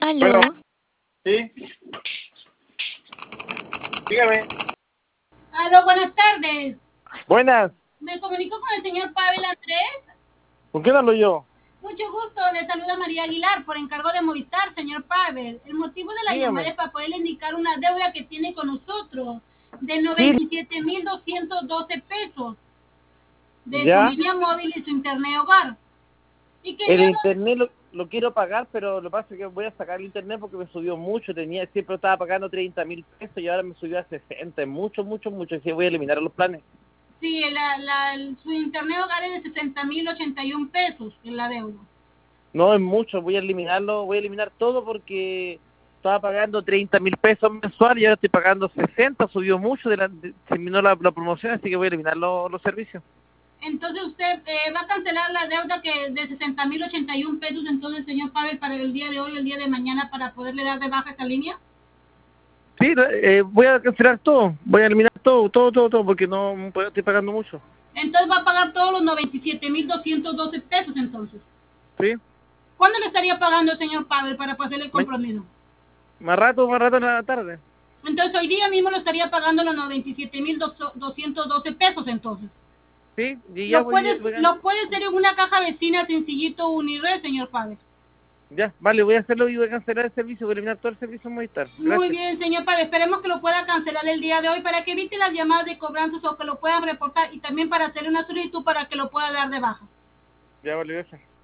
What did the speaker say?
Bueno, Aló, sí, dígame. Aló, buenas tardes. Buenas, Me comunico con el señor Pavel Andrés. ¿con quién hablo yo? Mucho gusto, le saluda María Aguilar por encargo de Movistar, señor Pavel. El motivo de la llamada Dígame. es para poderle indicar una deuda que tiene con nosotros de Sí, 97.212 pesos de su ya. línea móvil y su internet hogar. Y El quería, internet lo quiero pagar, pero lo que pasa es que voy a sacar el internet porque me subió mucho. Siempre estaba pagando 30.000 pesos y ahora me subió a 60. Mucho, mucho, mucho. Así que voy a eliminar los planes. sí, su internet hogar es de 60.081 pesos en la deuda. No es mucho, voy a eliminarlo, voy a eliminar todo porque estaba pagando 30.000 pesos mensual y ahora estoy pagando 60. Subió mucho, terminó la promoción, así que voy a eliminar los servicios. Entonces usted va a cancelar la deuda que de 60.081 pesos, entonces, señor Pavel, para el día de hoy o el día de mañana para poderle dar de baja esa línea. Sí, voy a cancelar todo, voy a eliminar todo, todo, todo, todo, porque no estoy pagando mucho. Entonces va a pagar todos los 97.212 pesos entonces. ¿Sí? ¿Cuándo le estaría pagando, señor Pavel, para hacerle el Ma- compromiso? más rato en la tarde. Entonces hoy día mismo lo estaría pagando los 97.212 pesos entonces. ¿Sí? Y ya Lo puede hacer en una caja vecina sencillito Unired, señor Pavel. ya, vale, voy a hacerlo y voy a cancelar el servicio, voy a eliminar todo el servicio en Movistar. Muy Gracias. bien, señor Pavel. Esperemos que lo pueda cancelar el día de hoy para que evite las llamadas de cobranzas o que lo puedan reportar y también para hacerle una solicitud para que lo pueda dar de baja. Ya, vale, gracias.